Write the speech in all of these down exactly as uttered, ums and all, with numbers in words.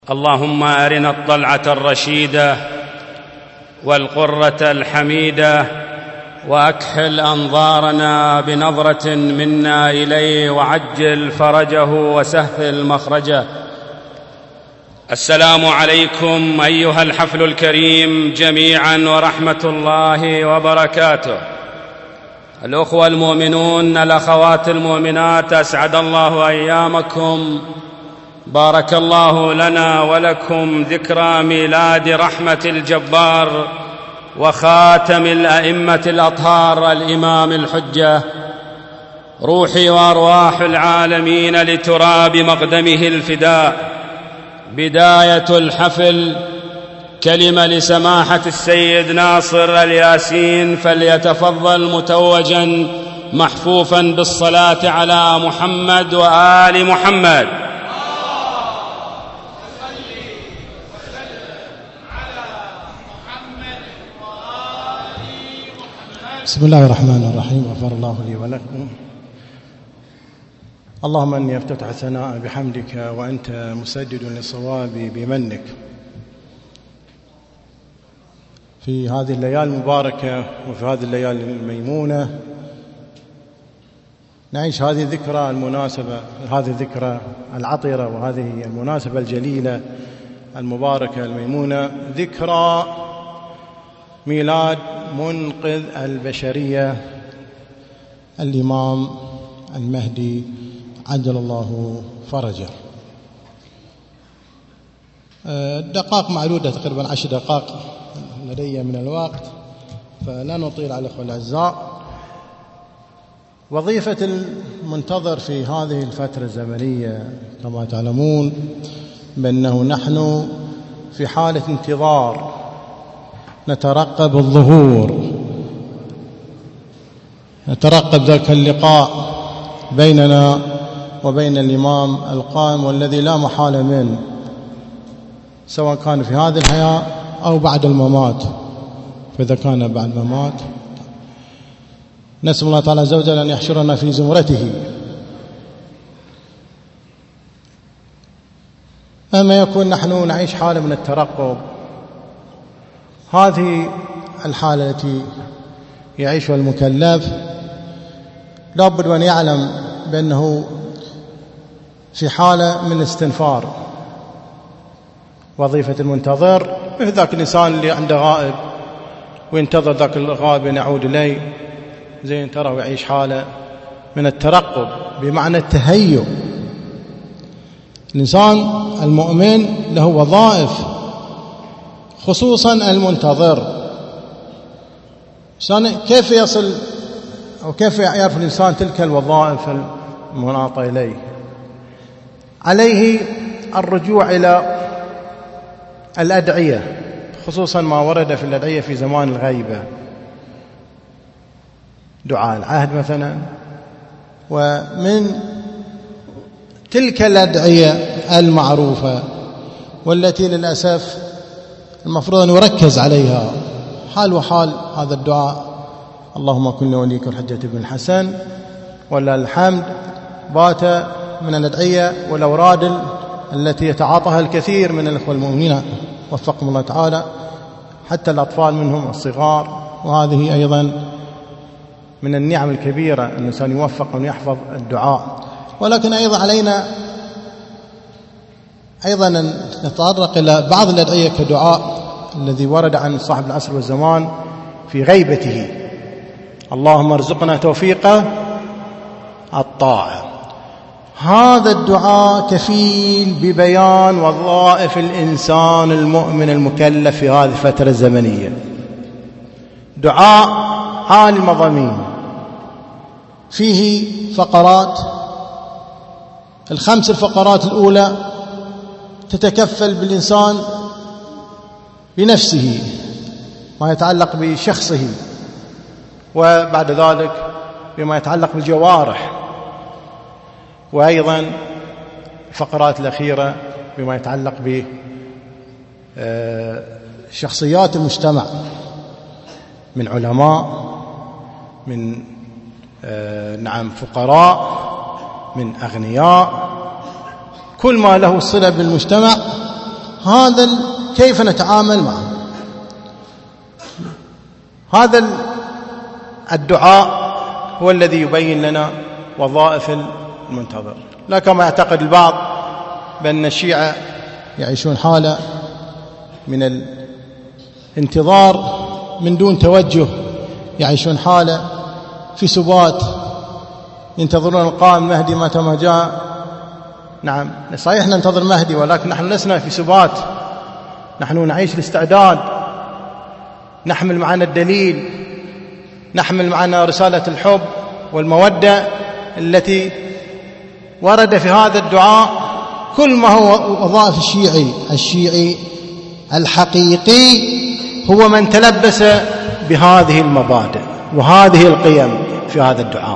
اللهم أرنا الطلعة الرشيدة والقرة الحميدة وأكحل أنظارنا بنظرة منا إليه وعجل فرجه وسهل مخرجه. السلام عليكم أيها الحفل الكريم جميعا ورحمة الله وبركاته. الأخوة المؤمنون، الأخوات المؤمنات، أسعد الله أيامكم. بارك الله لنا ولكم ذكرى ميلاد رحمة الجبار وخاتم الأئمة الأطهار الإمام الحجة، روحي وأرواح العالمين لتراب مقدمه الفداء. بداية الحفل كلمة لسماحة السيد ناصر الياسين، فليتفضل متوجا محفوفا بالصلاة على محمد وآل محمد. بسم الله الرحمن الرحيم. غفر الله لي ولكم. اللهم أني أفتتح الثناء بحمدك وأنت مسدد للصواب بمنك. في هذه الليالي المباركة وفي هذه الليالي الميمونة نعيش هذه الذكرى المناسبة، هذه الذكرى العطرة وهذه المناسبة الجليلة المباركة الميمونة، ذكرى ميلاد منقذ البشرية الإمام المهدي عجل الله فرجه. دقائق معدودة، تقريبا عشر دقائق لدي من الوقت، فلا نطيل على الأخوة الأعزاء. وظيفة المنتظر في هذه الفترة الزمنية كما تعلمون بأنه نحن في حالة انتظار، نترقب الظهور، نترقب ذاك اللقاء بيننا وبين الإمام القائم والذي لا محالة منه، سواء كان في هذه الحياة أو بعد الممات. فإذا كان بعد الممات نسأل الله تعالى عز وجل أن يحشرنا في زمرته. أما يكون نحن نعيش حالة من الترقب، هذه الحالة التي يعيشها المكلف لا بد أن يعلم بأنه في حالة من استنفار. وظيفة المنتظر مثل ذاك الإنسان اللي عنده غائب وينتظر ذاك الغائب أن يعود إليه، زين ترى ويعيش حالة من الترقب بمعنى التهيؤ. الإنسان المؤمن له وظائف، خصوصا المنتظر. كيف يصل أو كيف يعرف الإنسان تلك الوظائف المناطة إليه؟ عليه الرجوع إلى الأدعية، خصوصا ما ورد في الأدعية في زمان الغيبة، دعاء العهد مثلا. ومن تلك الأدعية المعروفة والتي للأسف المفروض أن نركز عليها حال وحال هذا الدعاء: اللهم كن وليك الحجة بن الحسن، ولا الحمد، بات من الأدعية والأوراد التي يتعاطاها الكثير من الأخوة المؤمنين وفقهم الله تعالى، حتى الأطفال منهم الصغار. وهذه أيضا من النعم الكبيرة أن الإنسان يوفق أن يحفظ الدعاء. ولكن أيضا علينا أيضا أن نتطرق إلى بعض الأدعية كدعاء الذي ورد عن صاحب العصر والزمان في غيبته: اللهم ارزقنا توفيق الطاعة. هذا الدعاء كفيل ببيان وظائف الإنسان المؤمن المكلف في هذه الفترة الزمنية. دعاء عالي المضامين، فيه فقرات. الخمس الفقرات الأولى تتكفل بالإنسان بنفسه، ما يتعلق بشخصه، وبعد ذلك بما يتعلق بالجوارح، وأيضا الفقرات الأخيرة بما يتعلق بشخصيات المجتمع من علماء، من نعم فقراء، من أغنياء، كل ما له صلة بالمجتمع هذا كيف نتعامل معه. هذا الدعاء هو الذي يبين لنا وظائف المنتظر. لا كما يعتقد البعض بأن الشيعة يعيشون حالة من الانتظار من دون توجه، يعيشون حالة في سبات، ينتظرون القائم المهدي متى ما جاء. نعم صحيح ننتظر مهدي، ولكن نحن لسنا في سبات، نحن نعيش الاستعداد، نحمل معنا الدليل، نحمل معنا رسالة الحب والمودة التي ورد في هذا الدعاء. كل ما هو وظائف الشيعي الشيعي الحقيقي هو من تلبس بهذه المبادئ وهذه القيم في هذا الدعاء.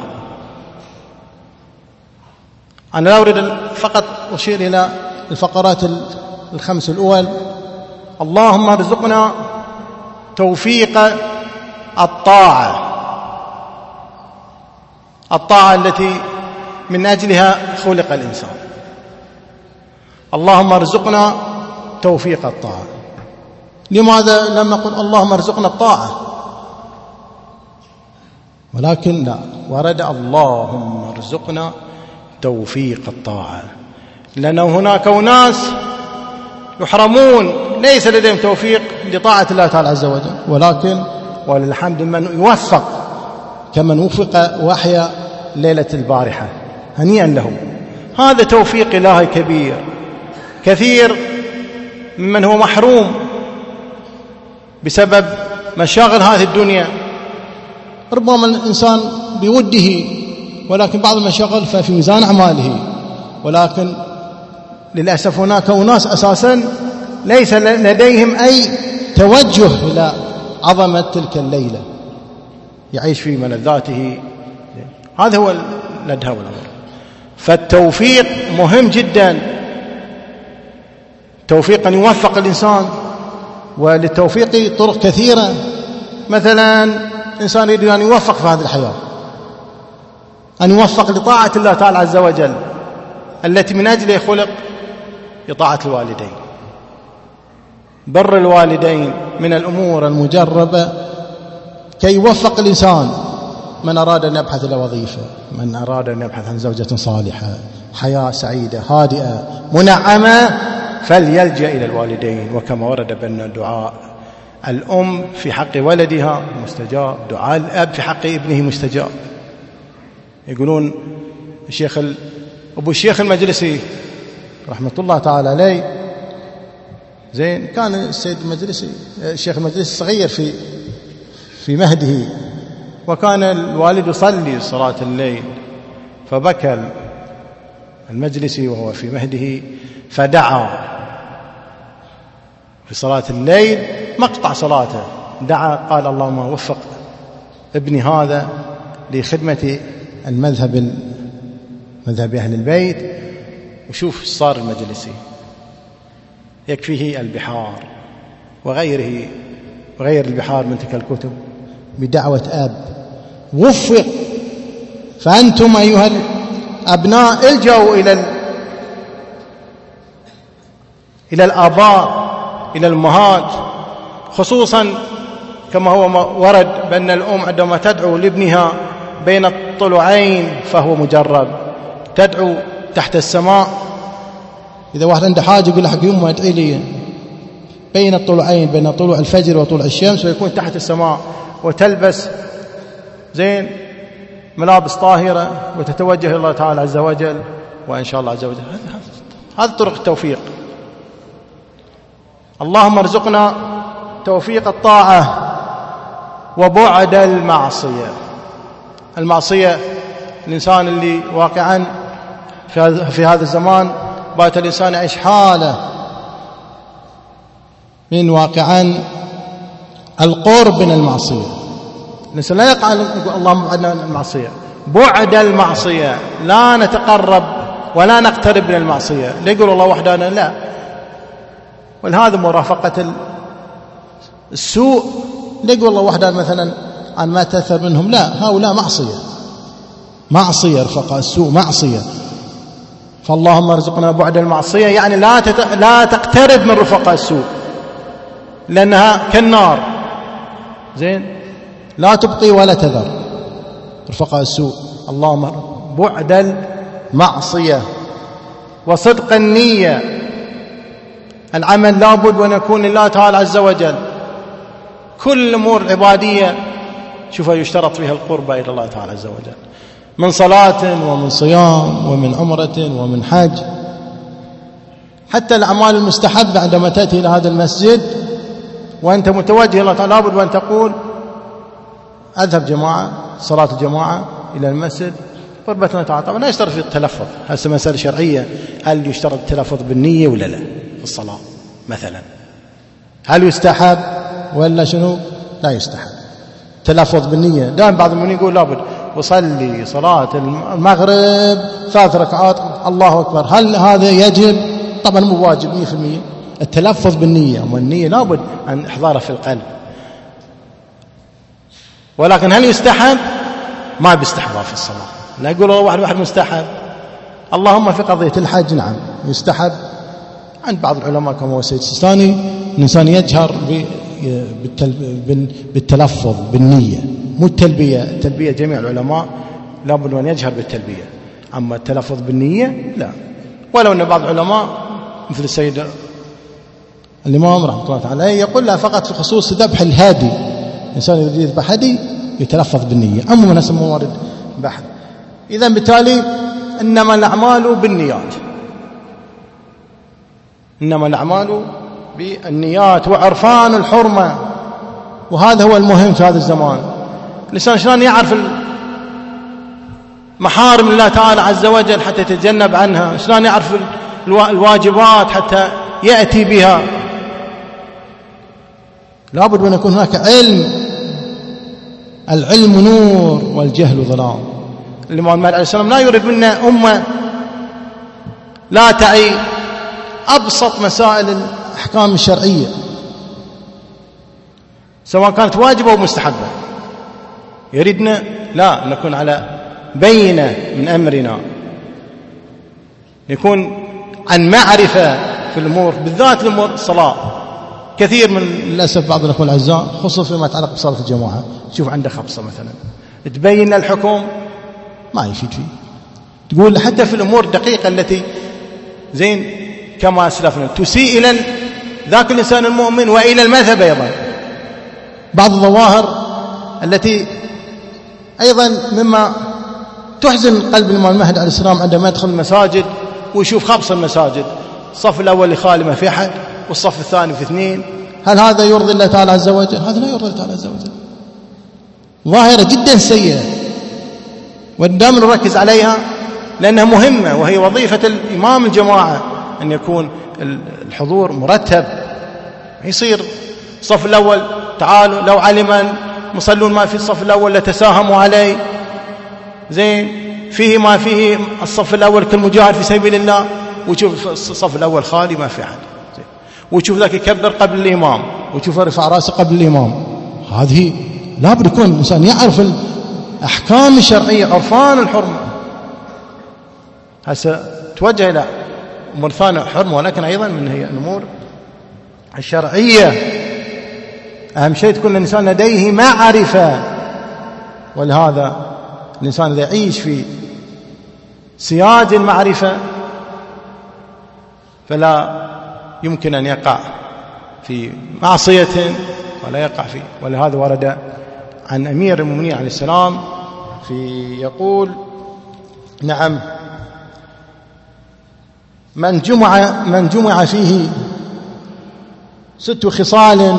أنا لا أريد فقط أشير إلى الفقرات الخمس الأول. اللهم ارزقنا توفيق الطاعة، الطاعة التي من أجلها خلق الإنسان. اللهم ارزقنا توفيق الطاعة. لماذا لم نقل اللهم ارزقنا الطاعة؟ ولكن لا، ورد اللهم ارزقنا توفيق الطاعة، لأن هناك أناس يحرمون، ليس لديهم توفيق لطاعة الله تعالى عز وجل، ولكن وللحمد من يوفق كمن وفق وحي ليلة البارحة، هنيئا لهم. هذا توفيق إلهي كبير. كثير ممن هو محروم بسبب مشاغل هذه الدنيا، ربما الإنسان بوده، ولكن بعض المشاغل ففي ميزان أعماله، ولكن للأسف هناك أناس أساسا ليس لديهم أي توجه إلى عظمة تلك الليلة، يعيش في ملذاته. هذا هو الندهة والأمر. فالتوفيق مهم جدا، توفيق أن يوفق الإنسان، وللتوفيق طرق كثيرة. مثلا إنسان يريد أن يوفق في هذه الحياة، أن يوفق لطاعة الله تعالى عز وجل التي من أجله خلق، لطاعة الوالدين. بر الوالدين من الأمور المجربة كي يوفق الإنسان. من أراد أن يبحث عن وظيفة، من أراد أن يبحث عن زوجة صالحة، حياة سعيدة هادئة منعمة، فليلجأ إلى الوالدين. وكما ورد بأن دعاء الأم في حق ولدها مستجاب، دعاء الأب في حق ابنه مستجاب. يقولون الشيخ أبو الشيخ المجلسي رحمة الله تعالى عليه، زين، كان السيد المجلسي الشيخ المجلسي صغير في في مهده، وكان الوالد يصلي صلاة الليل، فبكى المجلسي وهو في مهده، فدعا في صلاة الليل مقطع صلاته، دعا قال اللهم وفق ابني هذا لخدمة المذهب مذهب أهل البيت. وشوف صار المجلسي يكفيه البحار وغيره وغير البحار من تلك الكتب بدعوة أب وفق. فأنتم أيها الأبناء الجأوا إلى إلى الآباء، إلى الأمهات، خصوصا كما هو ورد بأن الأم عندما تدعو لابنها بين الطلوعين فهو مجرب، تدعو تحت السماء. إذا واحد عنده حاجة يقول لك يوم ما ادعي لي بين الطلوعين، بين طلوع الفجر وطلوع الشمس، ويكون تحت السماء، وتلبس زين ملابس طاهرة وتتوجه إلى الله تعالى عز وجل، وإن شاء الله عز وجل. هذا طرق التوفيق. اللهم ارزقنا توفيق الطاعة وبعد المعصية. المعصية الإنسان اللي واقعا في هذا الزمان بات الإنسان يعيش حالة من واقعا القرب من المعصية. الإنسان لا يقع اللهم بعدنا المعصية، بعد المعصية، لا نتقرب ولا نقترب من المعصية. لا يقول الله وحدنا، لا. ولهذا مرافقة السوء، لا يقول الله وحدنا مثلا عن ما تأثر منهم، لا، هؤلاء معصية، معصية رفقاء السوء، معصية. فاللهم ارزقنا بعد المعصية، يعني لا تت... لا تقترب من رفقاء السوء لأنها كالنار، زين، لا تبقي ولا تذر رفقاء السوء. اللهم بعد المعصية وصدق النية. العمل لابد وأن يكون لله تعالى عز وجل. كل الأمور العبادية شوفها يشترط فيها القربة إلى الله تعالى عز وجل، من صلاة ومن صيام ومن عمرة ومن حج. حتى الأعمال المستحبة عندما تأتي إلى هذا المسجد وأنت متوجه إلى الله تعالى لابد وأن تقول أذهب جماعة صلاة الجماعة إلى المسجد قربة الله تعالى. طبعا لا يشترط في التلفظ، هذه مسألة شرعية، هل يشترط التلفظ بالنية ولا لا في الصلاة مثلا؟ هل يستحب ولا شنو؟ لا يستحب تلفظ بالنية. دائما بعض المؤمنين يقول لابد وصلي صلاة المغرب ثلاث ركعات الله أكبر. هل هذا يجب؟ طبعا مو واجب مية في المية التلفظ بالنية، والنية لابد أن إحضارها في القلب. ولكن هل يستحب؟ ما بيستحبها في الصلاة. لا يقول الله واحد واحد مستحب. اللهم في قضية الحج نعم يستحب عند بعض العلماء كما هو السيد السيستاني الإنسان يجهر بالتلفظ بالنية مو التلبية. التلبية جميع العلماء لابد أن يجهر بالتلبية، أما التلفظ بالنية لا. ولو أن بعض العلماء مثل السيد الإمام رحمة الله عليه يقول لا فقط في خصوص ذبح الهادي، الإنسان يريد يذبح هدي يتلفظ بالنية، أما من اسم موارد بحث. إذن بالتالي إنما الأعمال بالنيات، إنما الأعمال بالنيات وعرفان الحرمة. وهذا هو المهم في هذا الزمان. الإنسان شلون يعرف محارم الله تعالى عز وجل حتى يتجنب عنها، شلون يعرف الواجبات حتى يأتي بها. لابد أن يكون هناك علم. العلم نور والجهل ظلام. الإمام مالك عليه السلام لا يريد منا أمة لا تعي أبسط مسائل الأحكام الشرعية سواء كانت واجبة أو مستحبة. يريدنا لا نكون على بينة من أمرنا، نكون عن معرفة في الأمور، بالذات الأمور الصلاة. كثير من للأسف بعض الأخوة الأعزاء خصوصا فيما يتعلق بصلاة الجماعة تشوف عنده خبصة مثلا تبين الحكم ما يفيد فيه، تقول حتى في الأمور الدقيقة التي زين كما أسلفنا تسيء إلى ذاك الإنسان المؤمن وإلى المذهب أيضا. بعض الظواهر التي أيضا مما تحزن قلب الإمام المهدي عليه السلام عندما يدخل المساجد ويشوف خبص المساجد، الصف الأول خالي ما في أحد والصف الثاني في اثنين. هل هذا يرضي الله تعالى عز وجل؟ هذا لا يرضي الله تعالى عز وجل. ظاهرة جدا سيئة ودائما نركز عليها لأنها مهمة، وهي وظيفة الإمام الجماعة أن يكون الحضور مرتب. يصير الصف الأول تعالوا لو علم المصلون ما في الصف الأول لتساهموا عليه، زين فيه ما فيه الصف الأول كالمجاهد في سبيل الله، وتشوف الصف الأول خالي ما في أحد، وتشوف ذاك يكبر قبل الإمام وتشوف رفع راسه قبل الإمام. هذه لابد يكون الإنسان يعرف الأحكام الشرعية عرفان الحرمة. هسه توجه إلى أمور ثانية حرمة ولكن أيضا من هي الأمور الشرعية. أهم شيء تكون الإنسان لديه معرفة، ولهذا الإنسان إذا يعيش في سياج المعرفة فلا يمكن أن يقع في معصية ولا يقع فيه. ولهذا ورد عن أمير المؤمنين عليه السلام في يقول نعم من جمع من جمع فيه ست خصال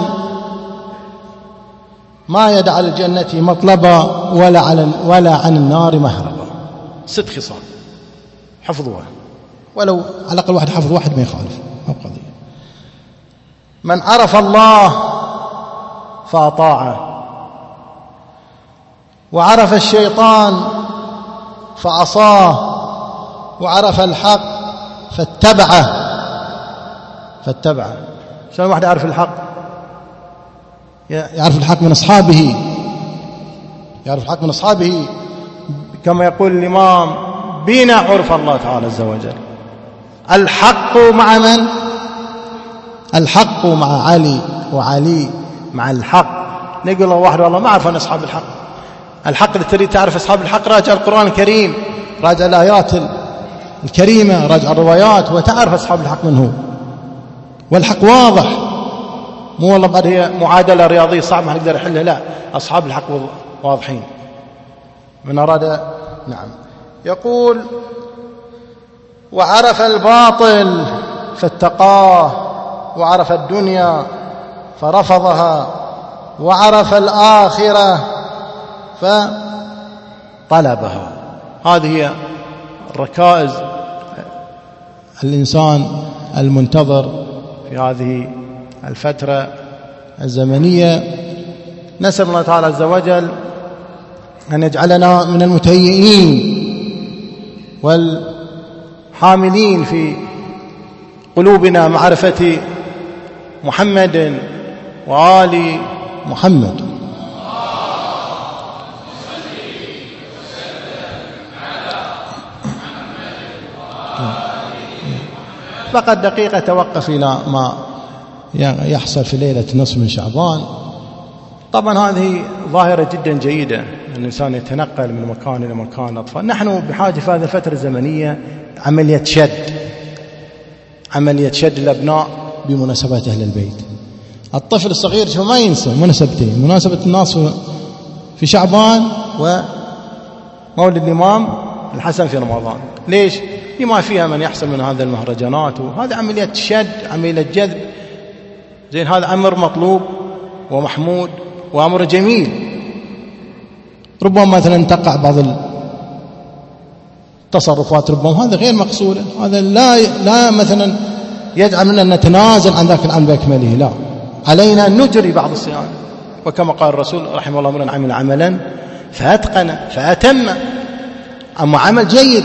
ما يدع الجنة مطلبا ولا على ولا عن النار مهربا. ست خصال حفظوها، ولو على الأقل واحد حفظ واحد ما يخالف، ما قضية. من عرف الله فأطاعه، وعرف الشيطان فعصاه، وعرف الحق فاتبعه فاتبعه. شلون واحد يعرف الحق؟ يعرف الحق من أصحابه، يعرف الحق من أصحابه كما يقول الإمام بنا عرف الله تعالى عز وجل. الحق مع من؟ الحق مع علي، وعلي مع الحق. نقول واحد والله ما أعرف أن أصحاب الحق. الحق اللي تريد تعرف أصحاب الحق راجع القرآن الكريم، راجع الآيات الكريمة، راجع الروايات، وتعرف أصحاب الحق من هو. والحق واضح، مو والله بعد هي معادلة رياضية صعب ما نقدر نحلها، لا، أصحاب الحق واضحين. من أراد نعم. يقول: وعرف الباطل فاتقاه، وعرف الدنيا فرفضها، وعرف الآخرة فطلبها. هذه هي الركائز الإنسان المنتظر في هذه الفترة الزمنية. نسأل الله تعالى عز وجل أن يجعلنا من المتهيئين والحاملين في قلوبنا معرفة محمد وآل محمد. فقط دقيقة توقف إلى ما يحصل في ليلة نصف من شعبان. طبعا هذه ظاهرة جدا جيدة، أن الإنسان يتنقل من مكان إلى مكان. أطفال نحن بحاجة في هذه الفترة الزمنية عملية شد، عملية شد الأبناء بمناسبات أهل البيت. الطفل الصغير شو ما ينسى مناسبتين: مناسبة الناس في شعبان، ومولد الإمام الحسن في رمضان. ليش؟ لما فيها من يحصل من هذا المهرجانات، وهذا عملية شد، عملية جذب. زين، هذا أمر مطلوب ومحمود وأمر جميل. ربما مثلا تقع بعض التصرفات ربما هذا غير مقصودة، هذا لا لا مثلا يجعل منا نتنازل عن ذاك العمل بأكمله، لا، علينا أن نجري بعض الصيانة. وكما قال الرسول رحمه الله: من عمل عملا فأتقن فأتم. أما عمل جيد.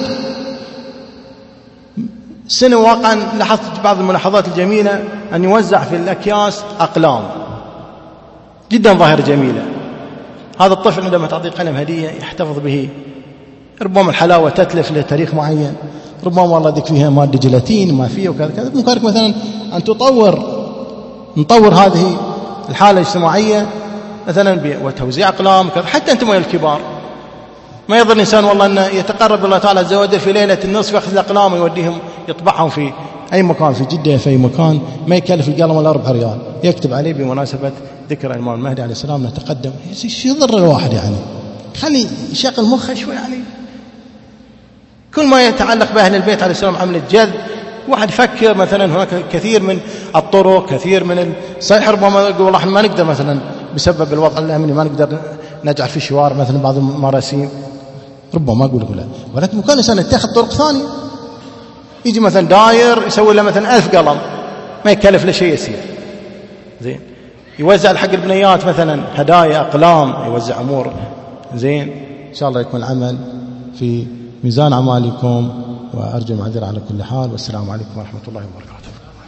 سنة واقعا لاحظت بعض الملاحظات الجميلة، أن يوزع في الأكياس أقلام، جدا ظاهرة جميلة. هذا الطفل عندما تعطيه قلم هدية يحتفظ به، ربما الحلاوة تتلف له تاريخ معين، ربما والله ذيك فيها مادة جيلاتين ما فيه وكذا كذا. بإمكانك مثلا أن تطور نطور هذه الحالة الاجتماعية مثلا وتوزيع أقلام كذا، حتى أنتم يا الكبار. ما يظن الإنسان والله أنه يتقرب الله تعالى عز وجل في ليلة النصف يأخذ الأقلام ويوديهم يطبعهم في أي مكان، في جدة في أي مكان، ما يكلف القلم ولا ربع ريال، يكتب عليه بمناسبة ذكرى الإمام المهدي عليه السلام نتقدم. شو يضر الواحد يعني؟ خلي يشغل مخه شوي يعني. كل ما يتعلق بأهل البيت عليه السلام عملية جذب. واحد يفكر مثلا هناك كثير من الطرق، كثير من صحيح ربما يقول والله احنا ما نقدر مثلا بسبب الوضع الأمني ما نقدر نجعل في شوارع مثلا بعض المراسيم، ربما أقول لك لا، ولكن ممكن الإنسان يتخذ طرق ثانية. يجي مثلا داير يسوي له مثلا ألف قلم، ما يكلف له شيء يسير. زين، يوزع حق البنيات مثلا هدايا أقلام، يوزع أمور. زين، إن شاء الله يكون العمل في ميزان أعمالكم، وأرجو المعذرة على كل حال، والسلام عليكم ورحمة الله وبركاته.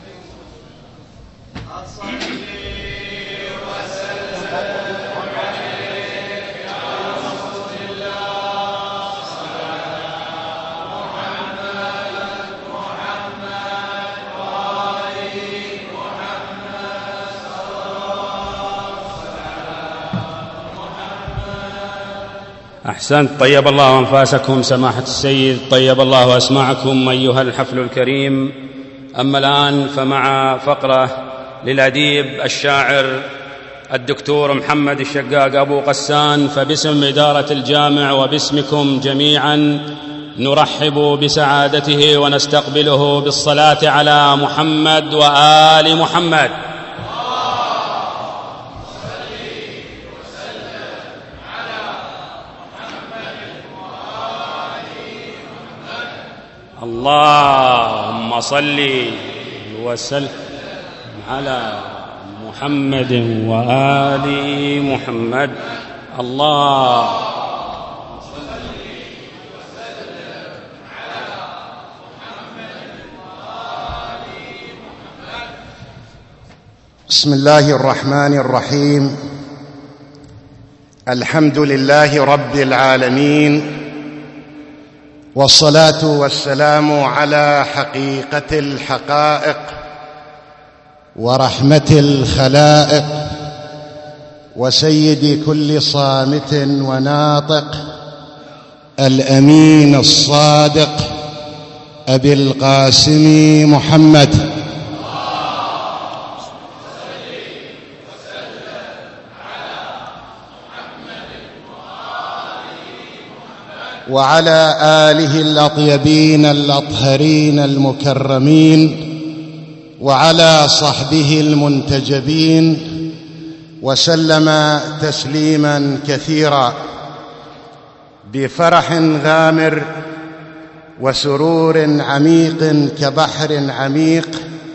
أحسنت، طيب الله أنفاسكم سماحة السيد، طيب الله أسماعكم أيها الحفل الكريم. أما الآن فمع فقرة للأديب الشاعر الدكتور محمد الشقاق أبو غسان، فباسم إدارة الجامع وباسمكم جميعا نرحب بسعادته ونستقبله بالصلاة على محمد وآل محمد. اللهم صل وسلم على محمد وآل محمد. الله بسم الله الرحمن الرحيم. الحمد لله رب العالمين، والصلاة والسلام على حقيقة الحقائق ورحمة الخلائق وسيد كل صامت وناطق الأمين الصادق أبي القاسم محمد وعلى آله الأطيبين الأطهرين المكرمين وعلى صحبه المنتجبين وسلم تسليما كثيرا. بفرح غامر وسرور عميق كبحر عميق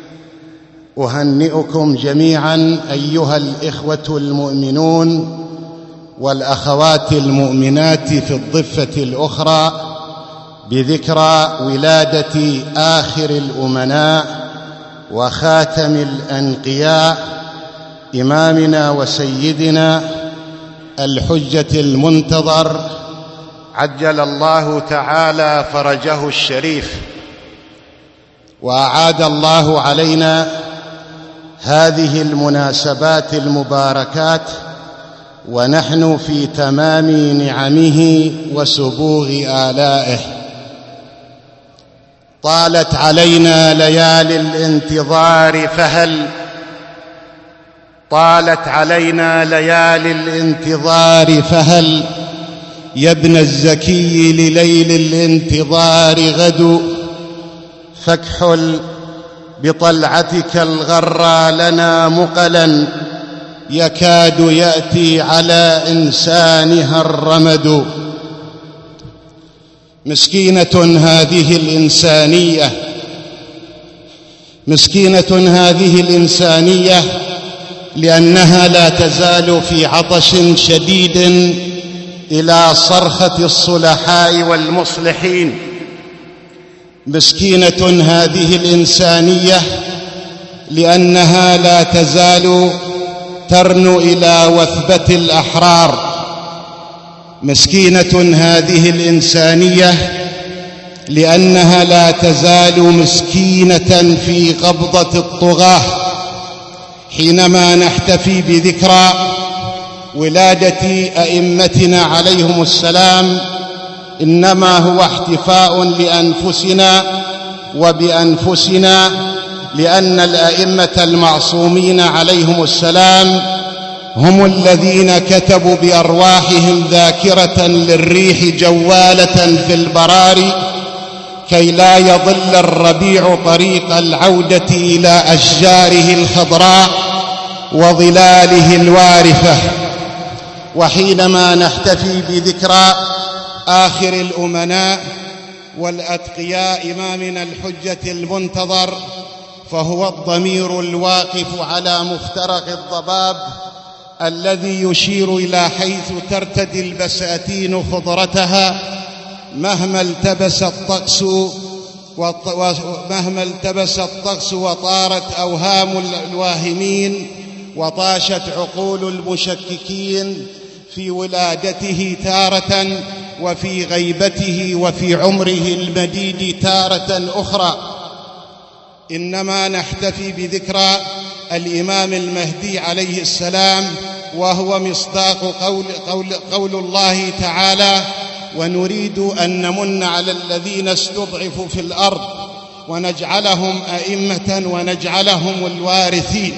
أهنئكم جميعا أيها الإخوة المؤمنون والأخوات المؤمنات في الضفة الأخرى بذكرى ولادة آخر الأمناء وخاتم الأنقياء إمامنا وسيدنا الحجة المنتظر عجل الله تعالى فرجه الشريف، وأعاد الله علينا هذه المناسبات المباركات ونحن في تمام نعمه وسبوغ آلائه. طالت علينا ليالي الانتظار فهل طالت علينا ليالي الانتظار فهل يا ابن الزكي لليل الانتظار غد فاكحل بطلعتك الغرى لنا مقلا يكاد يأتي على إنسانها الرمد. مسكينة هذه الإنسانية مسكينة هذه الإنسانية لأنها لا تزال في عطش شديد إلى صرخة الصلحاء والمصلحين. مسكينة هذه الإنسانية لأنها لا تزال ترنو إلى وثبة الأحرار. مسكينة هذه الإنسانية لأنها لا تزال مسكينة في قبضة الطغاة. حينما نحتفي بذكرى ولادة أئمتنا عليهم السلام إنما هو احتفاء لأنفسنا وبأنفسنا، لأن الأئمة المعصومين عليهم السلام هم الذين كتبوا بأرواحهم ذاكرة للريح جوالة في البراري كي لا يضل الربيع طريق العودة إلى أشجاره الخضراء وظلاله الوارفة. وحينما نحتفي بذكرى آخر الأمناء والأتقياء إمامنا الحجة المنتظر فهو الضمير الواقف على مفترق الضباب الذي يشير إلى حيث ترتدي البساتين خضرتها مهما التبس الطقس ومهما التبس الطقس وطارت أوهام الواهمين وطاشت عقول المشككين في ولادته تارة وفي غيبته وفي عمره المديد تارة أخرى. إنما نحتفي بذكرى الإمام المهدي عليه السلام وهو مصداق قول, قول, قول الله تعالى: ونريد أن نمن على الذين استضعفوا في الأرض ونجعلهم أئمة ونجعلهم الوارثين.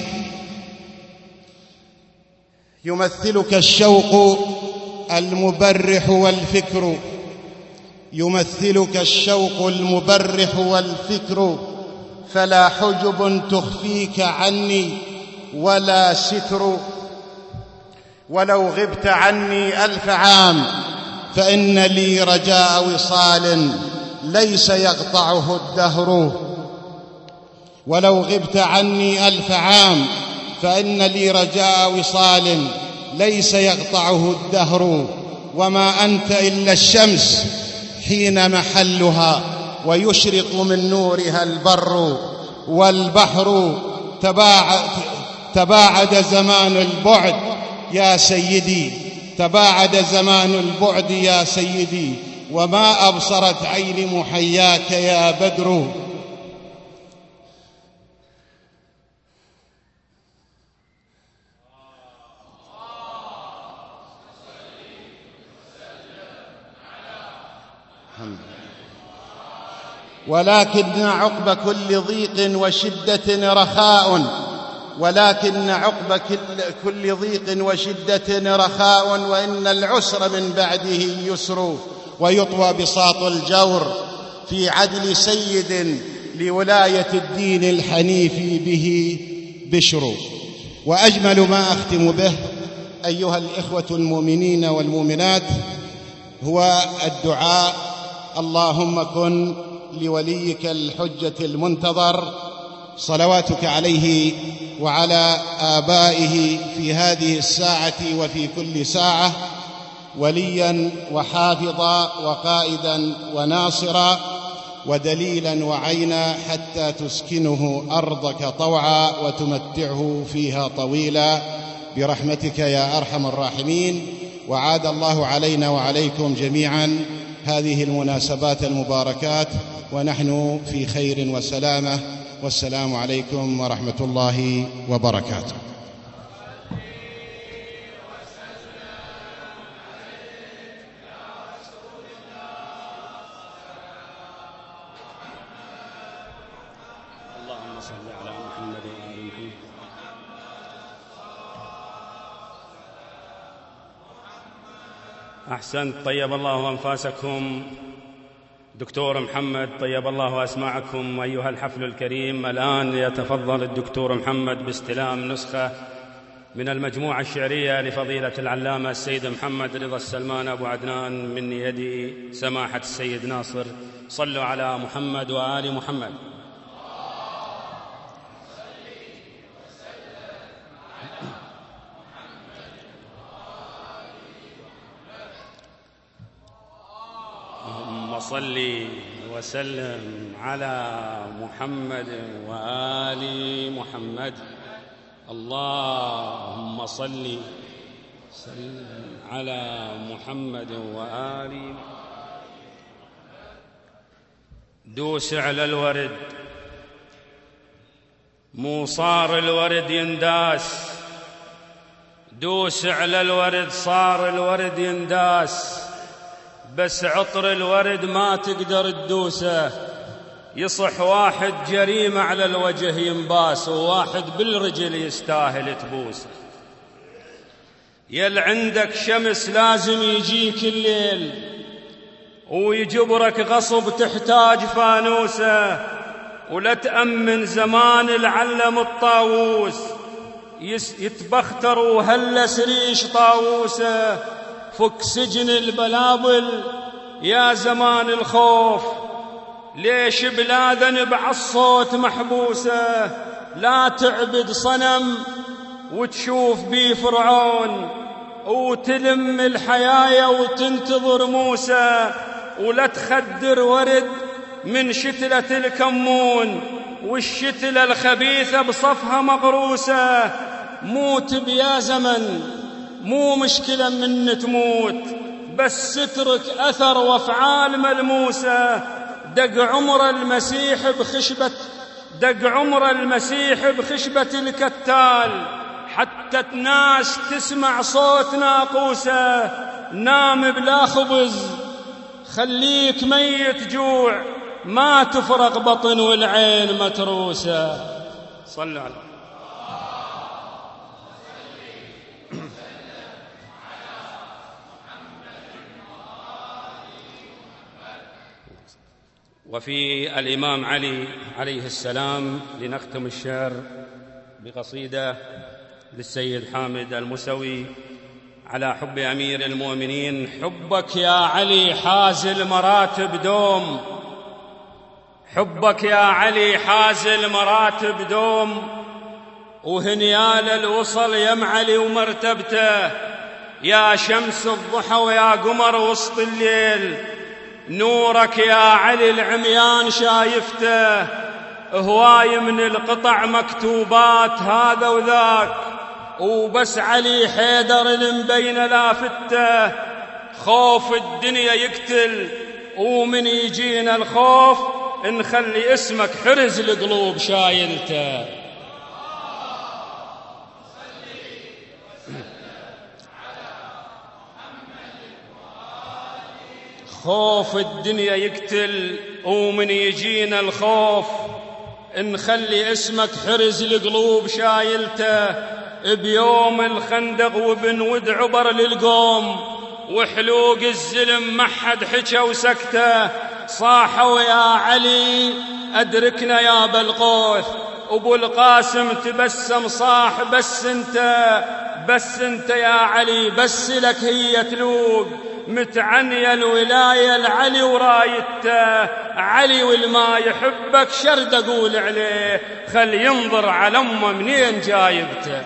يمثلك الشوق المبرح والفكر يمثلك الشوق المبرح والفكر فلا حجب تخفيك عني ولا ستر. ولو غبت عني ألف عام فإن لي رجاء وصال ليس يقطعه الدهر. ولو غبت عني ألف عام فإن لي رجاء وصال ليس يقطعه الدهر. وما أنت إلا الشمس حين محلها ويشرق من نورها البر والبحر. تباعد, تباعد زمان البعد يا سيدي تباعد زمان البعد يا سيدي وما أبصرت عين محياك يا بدر. ولكن عقب كل ضيق وشدة رخاء ولكن عقب كل ضيق وشدة رخاء وإن العسر من بعده يسر ويطوى بساط الجور في عدل سيد لولاية الدين الحنيف به بشر. وأجمل ما أختم به أيها الإخوة المؤمنين والمؤمنات هو الدعاء: اللهم كن لوليك الحجة المنتظر صلواتك عليه وعلى آبائه في هذه الساعة وفي كل ساعة وليا وحافظا وقائدا وناصرا ودليلا وعينا حتى تسكنه أرضك طوعا وتمتعه فيها طويلا برحمتك يا أرحم الراحمين. وعاد الله علينا وعليكم جميعا هذه المناسبات المباركات ونحن في خير وسلامة، والسلام عليكم ورحمة الله وبركاته. اللهم صل على محمد وآل محمد. أحسنت، طيب الله أنفاسكم. دكتور محمد طيب الله أسماعكم. أيها الحفل الكريم، الآن يتفضل الدكتور محمد باستلام نسخة من المجموعة الشعرية لفضيلة العلامة السيد محمد رضا السلمان أبو عدنان من يد سماحة السيد ناصر. صلوا على محمد وآل محمد. اللهم صل وسلم على محمد وآل محمد. اللهم صل وسلم على محمد وآل. دوس على الورد مو صار الورد ينداس، دوس على الورد صار الورد ينداس، بس عطر الورد ما تقدر تدوسه. يصح واحد جريمة على الوجه ينباس، وواحد بالرجل يستاهل تبوسه. يل عندك شمس لازم يجيك الليل، ويجبرك غصب تحتاج فانوسه. ولا تأمن زمان العلم الطاووس، يتبختر وهلس ريش طاووسه. فك سجن البلابل يا زمان الخوف، ليش بلا ذنب عالصوت محبوسة. لا تعبد صنم وتشوف بيه فرعون، وتلم الحيايا وتنتظر موسى. ولا تخدر ورد من شتلة الكمون، والشتلة الخبيثة بصفها مغروسة. موت بيا زمن مو مشكلة من تموت، بس اترك أثر وافعال ملموسة. دق عمر المسيح بخشبة دق عمر المسيح بخشبة الكتال، حتى الناس تسمع صوت ناقوسة. نام بلا خبز خليك ميت جوع، ما تفرق بطن والعين متروسة. صلوا على وفي الإمام علي عليه السلام لنختم الشعر بقصيدة للسيد حامد المسوي على حب أمير المؤمنين. حبك يا علي حاز المراتب دوم، حبك يا علي حاز المراتب دوم، وهنيال الوصل يم علي ومرتبته. يا شمس الضحى ويا قمر وسط الليل، نورك يا علي العميان شايفته. هواي من القطع مكتوبات هذا وذاك، وبس علي حيدر المبين لافته. خوف الدنيا يقتل، ومن يجينا الخوف نخلي اسمك حرز القلوب شايلته. خوف الدنيا يقتل، ومن يجينا الخوف نخلي اسمك حرز القلوب شايلته. بيوم الخندق وبنود عبر للقوم، وحلوق الزلم ما حد حكى وسكته. صاحوا يا علي أدركنا يا بالغوث، أبو القاسم تبسم صاح بس انت، بس انت يا علي، بس لك هي تلوق. متعني الولاية العلي ورايته، علي والما يحبك شرد أقول عليه، خل ينظر على أمه منين جايبته.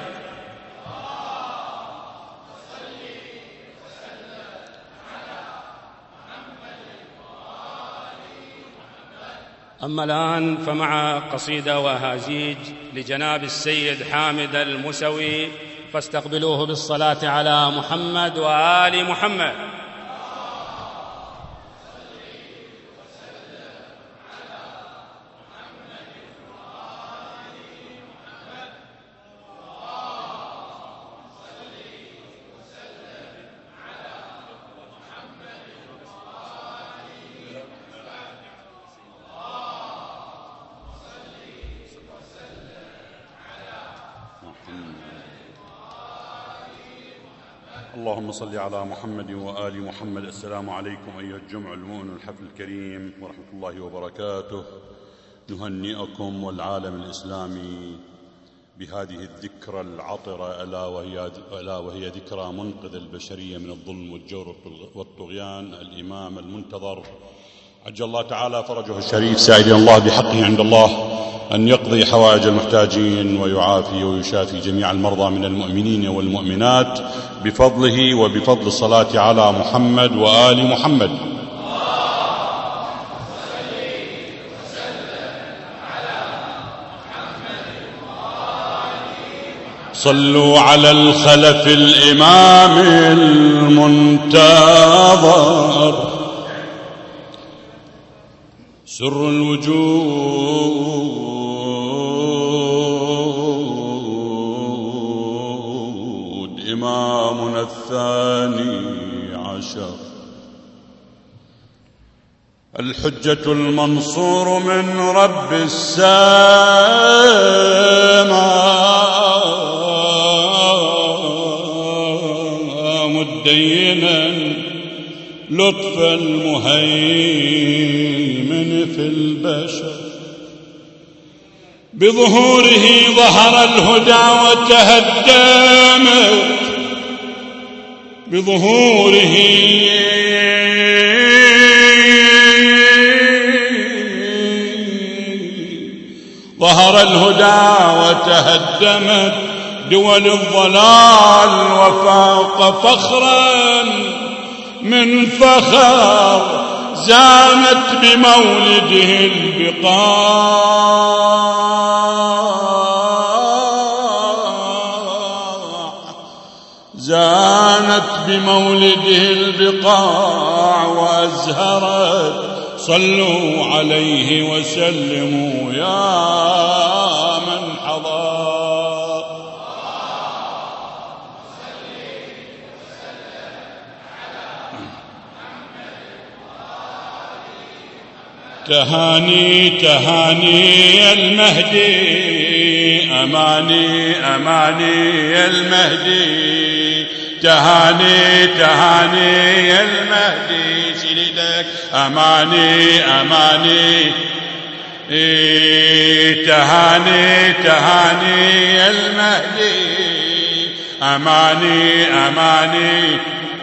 أما الآن فمع قصيدة وهازيج لجناب السيد حامد المسوي، فاستقبلوه بالصلاة على محمد وآل محمد. اللهم صل على محمد وآل محمد. السلام عليكم أيها الجمع المؤمن الحفل الكريم ورحمة الله وبركاته. نهنئكم والعالم الإسلامي بهذه الذكرى العطرة، ألا وهي, ألا وهي ذكرى منقذ البشرية من الظلم والجور والطغيان، الإمام المنتظر عجل الله تعالى فرجه الشريف، سائلين الله بحقه عند الله أن يقضي حوائج المحتاجين ويعافي ويشافي جميع المرضى من المؤمنين والمؤمنات بفضله وبفضل الصلاة على محمد وآل محمد. صلوا على الخلف الإمام المنتظر، سر الوجود، إمامنا الثاني عشر، الحجة المنصور من رب السماء، مدينا لطف المهيمن في البشر، بظهوره ظهر الهدى وتهدمت، بظهوره ظهر الهدى وتهدمت دول الضلال، وفاق فخرا من فخر، زانت بمولده البقاع، زانت بمولده البقاع وأزهرت. صلوا عليه وسلموا يا من حضر. تهاني تهاني المهدي، أماني أماني المهدي، تهاني تهاني المهدي، شيلك أماني أماني، تهاني تهاني المهدي، أماني أماني.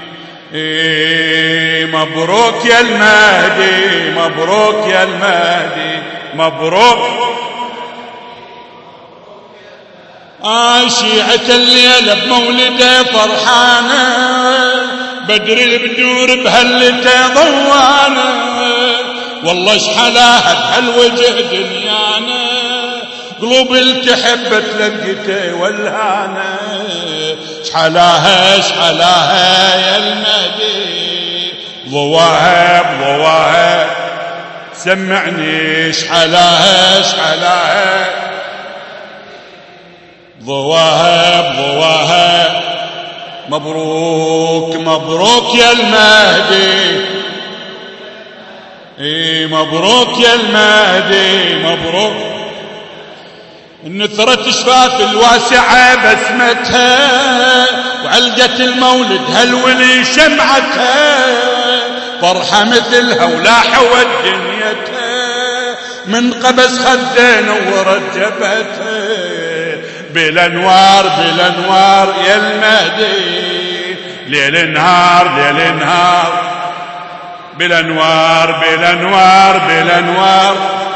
مبروك يا المهدي، مبروك يا المهدي، مبروك. آه شيعة الليلة بمولده فرحانة، بدر البدور بهلته ضوانة، والله اشحلاها بهالوجه دنيانا، قلوب التحب تلقته والهانة، اشحلاها اشحلاها يا المهدي، ضواها بضواها سمعني ايش حلاها ايش حلاها ضواها بضواها مبروك مبروك يا المهدي اي مبروك يا المهدي مبروك نثرة شفاف الواسعة بسمتها وعلقة المولد هالولي شمعتها فرحة مثلها ولاحوت دنيتها من قبس خده نورت جبهتها بالانوار بالانوار يا المهدي ليل نهار ليل نهار بالانوار بالانوار بالانوار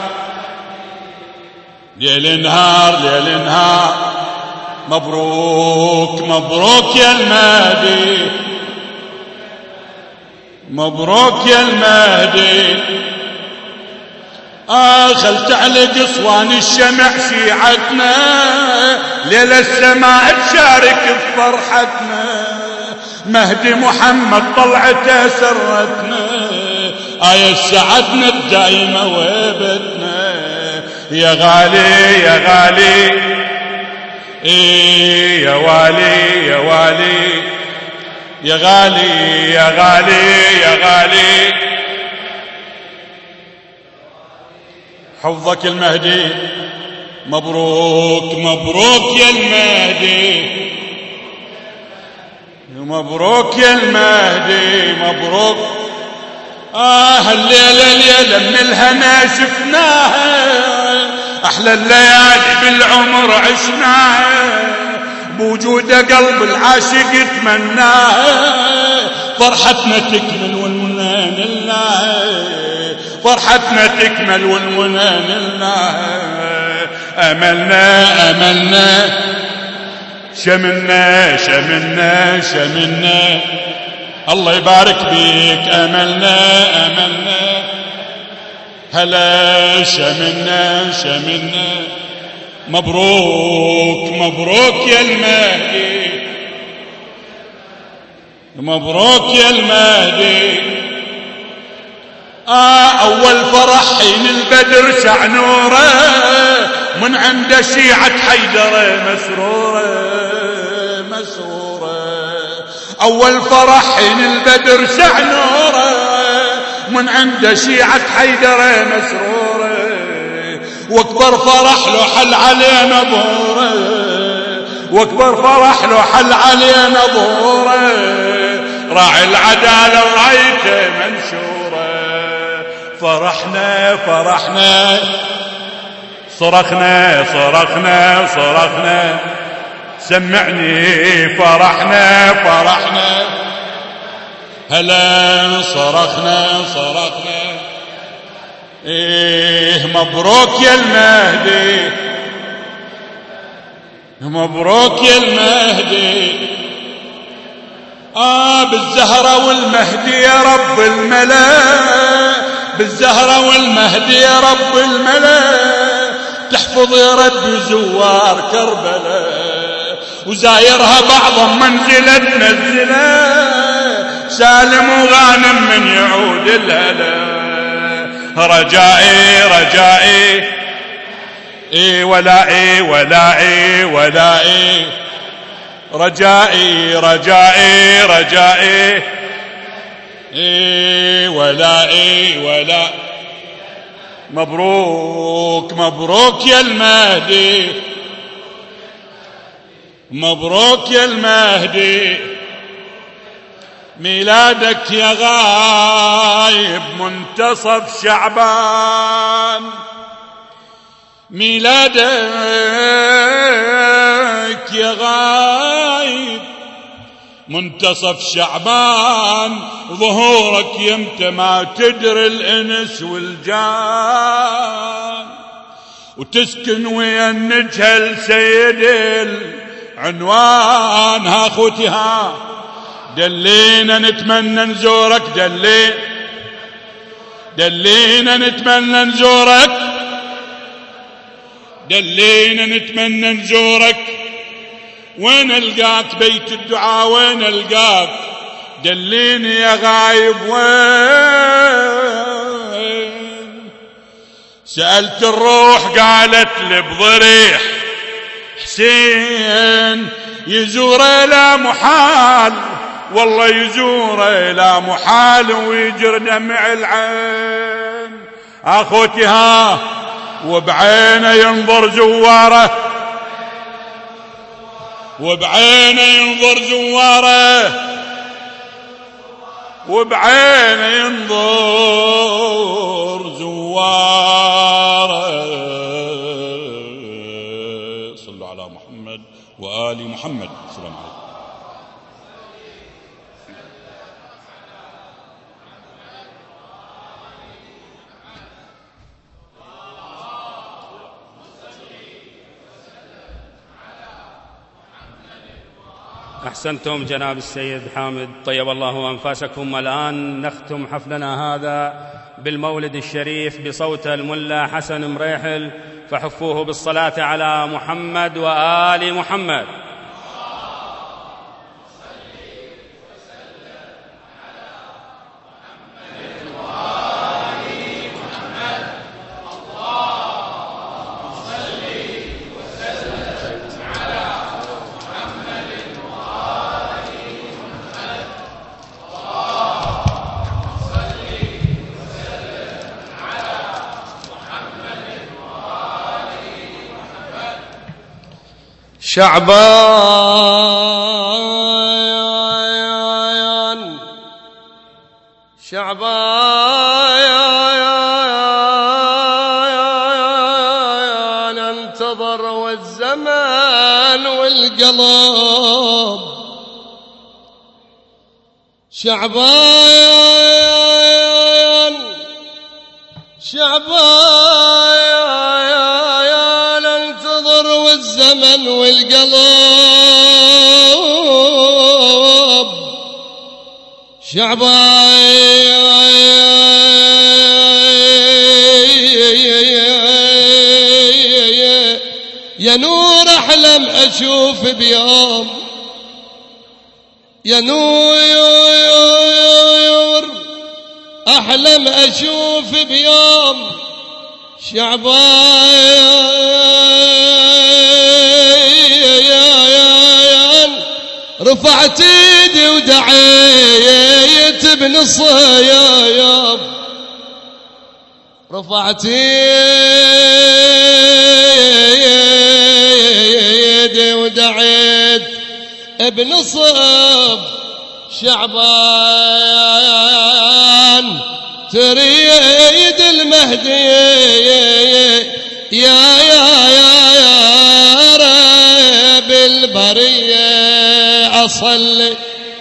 ليل نهار ليل نهار مبروك مبروك يا المهدي مبروك يا المهدي آه خل تعلق أصوان الشمع شيعتنا ليلة السماء تشارك بفرحتنا مهدي محمد طلعته سرتنا آية سعدنا الدائمة وهبتنا يا غالي يا غالي إيه يا والي يا والي يا غالي يا غالي يا غالي حفظك المهدي مبروك مبروك يا المهدي مبروك يا المهدي مبروك آه الليلة الليلة من الهنا شفناها أحلى الليالي بالعمر عشناها بوجود قلب العاشق يتمناها فرحتنا تكمل والمنى نلناها فرحتنا تكمل والمنى نلناها أملنا أملنا شملنا شملنا شملنا الله يبارك بيك أملنا أملنا هلا شملنا شملنا مبروك مبروك يا المهدي مبروك يا المهدي آه أول فرح حين البدر شع نوره من عند شيعة حيدر مسرورة مسرورة أول فرح حين البدر شع نوره من عند شيعة حيدر مسرورة واكبر فرح له حل علينا ظهوره واكبر فرح له حل علينا ظهوره راعي العدالة ورايته منشورة فرحنا فرحنا صرخنا صرخنا صرخنا سمعني فرحنا فرحنا هلا صرخنا صرخنا ايه مبروك يا المهدي مبروك يا المهدي آه بالزهرة والمهدي يا رب الملا بالزهرة والمهدي يا رب الملا تحفظ يا رب زوار كربلاء وزايرها بعضهم منزلة تنزله سالم وغانم من يعود الهلا رجائي رجائي اي ولائي ولائي ولائي رجائي رجائي رجائي اي ولائي ولا مبروك مبروك يا المهدي مبروك يا المهدي ميلادك يا غايب منتصف شعبان ميلادك يا غايب منتصف شعبان ظهورك يمتى ما تدري الانس والجان وتسكن ويا النجهل سيد العنوان ها اخوتي ها دلينا نتمنى نزورك دلي دلينا نتمنى نزورك دلينا نتمنى نزورك وين القاك بيت الدعاء وين القاك دليني يا غايب وين؟ سألت الروح قالت لي بضريح حسين يزوره لا محال، والله يزوره لا محال ويجر دمع العين. اخوتي ها وبعينه ينظر زواره، وبعينه ينظر زواره، وبعينه ينظر زواره. صلوا على محمد وآل محمد. السلام عليكم. أحسنتم جناب السيد حامد، طيب الله أنفاسكم. الآن نختم حفلنا هذا بالمولد الشريف بصوت الملا حسن مريحل، فحفوه بالصلاة على محمد وآل محمد. شعبان شعبان انتظر والزمان والقلب. شعبان شعبان انتظر والزمن والقلب. شعبان يا نور احلم اشوف بيوم، يا نور احلم اشوف بيوم. شعبان رفعت ايدي ودعيت بنصيام، رفعت ايدي ودعيت بنصب. شعبان تريد المهدي يا يا يا يا رب البرية أصلي.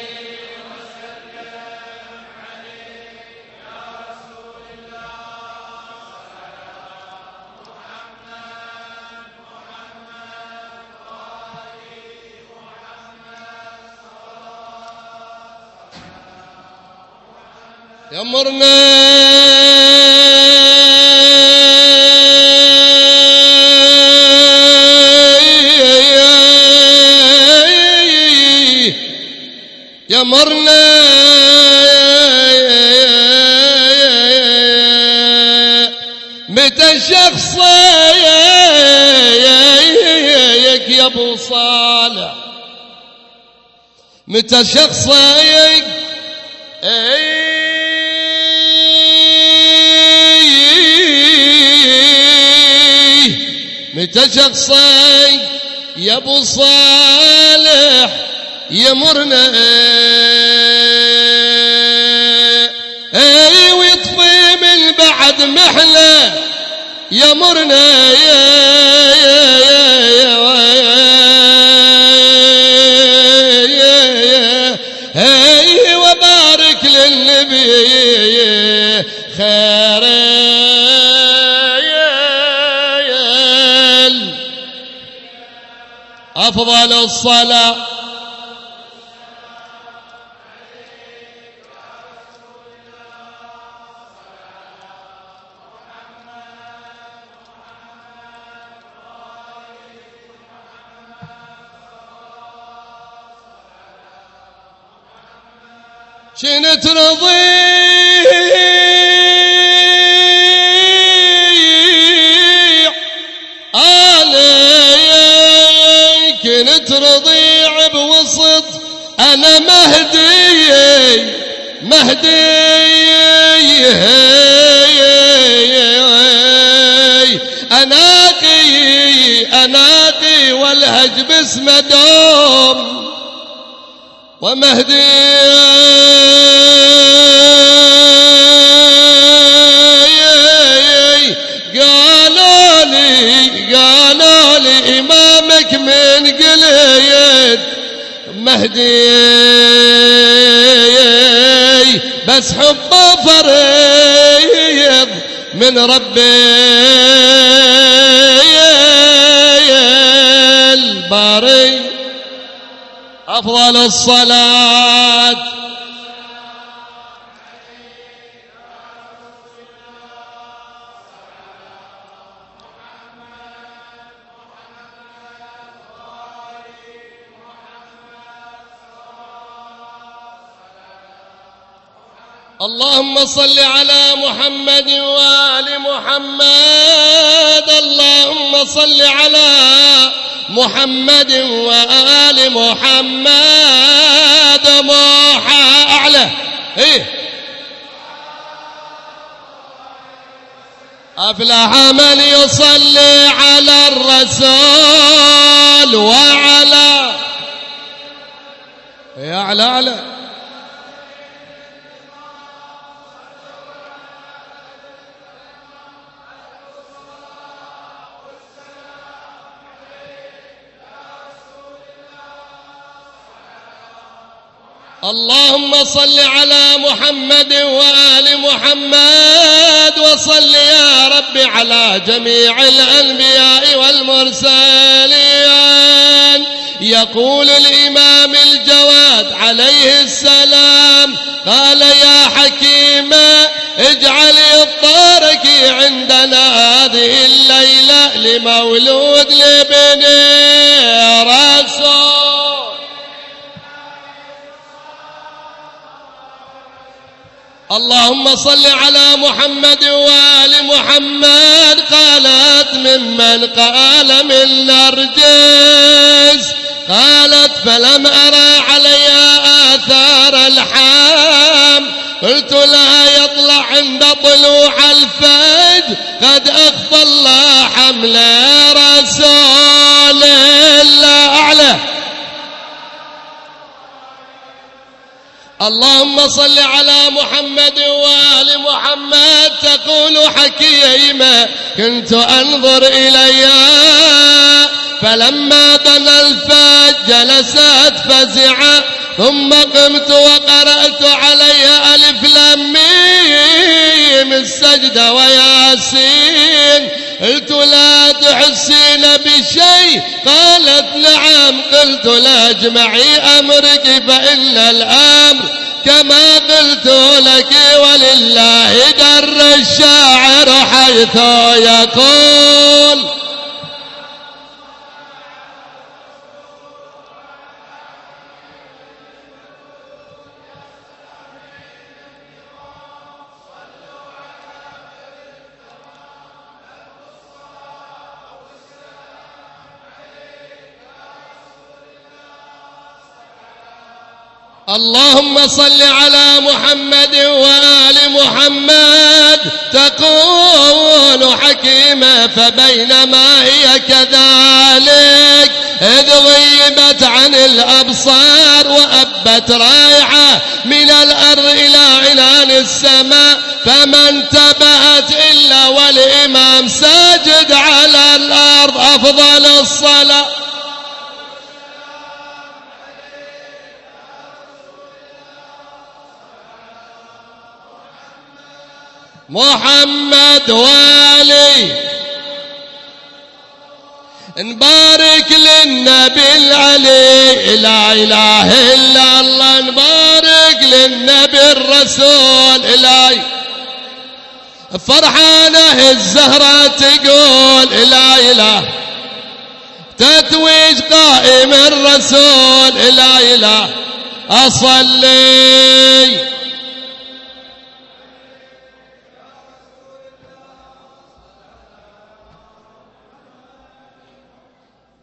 يمرنا يمرنا متى شخصيك يا ابو صالح، متى شخصيك متى شخصي يا ابو صالح يمرنا اي ويطفي من بعد محله يمرنا يا يا يا اي وبارك للنبي خير أفضل الصلاة. كنت رضيع أنا كنت رضيع بوسط أنا مهدي مهدي أناقي أناقي والهج باسم دوم ومهدي قالوا لي قالوا لي إمامك من قليد مهدي بس حبه فريض من ربي الباري. أفضل الصلاة اللهم صل على محمد وآل محمد اللهم صل على محمد وآل محمد موحى أعلى إيه أفلح من يصلي على الرسول وعلى يا أعلى أعلى اللهم صل على محمد وآل محمد وصل يا رب على جميع الأنبياء والمرسلين. يقول الإمام الجواد عليه السلام قال يا حكيم اجعل إفطارك عندنا هذه الليلة لمولود لابن رسول. اللهم صل على محمد وآل محمد. قالت ممن قال من نرجس قالت فلم أرى عليها آثار الحام قلت لا يطلع عند طلوع الفجر قد أخفى الله حمل رسول الله أعلى. اللهم صل على محمد وآل محمد. تقول حكيمة كنت أنظر إليها فلما دنا الفجر جلست فزعة ثم قمت وقرأت عليها ألف لام ميم السجدة وياسين قلت لا تحسين بشيء قالت نعم قلت لا اجمعي أمرك فإن الأمر كما قلت لك ولله در الشاعر حيث يقول. اللهم صل على محمد وآل محمد. تقول حكيمة فبينما هي كذلك إذ غيبت عن الأبصار وأبت رايحة من الأرض إلى عنان السماء فما انتبهت إلا والإمام ساجد على الأرض. أفضل الصلاة محمد والي. نبارك للنبي العلي لا إله إلا الله. نبارك للنبي الرسول إلهي فرحانة الزهرة تقول لا إله تتويج قائم الرسول لا إله أصلي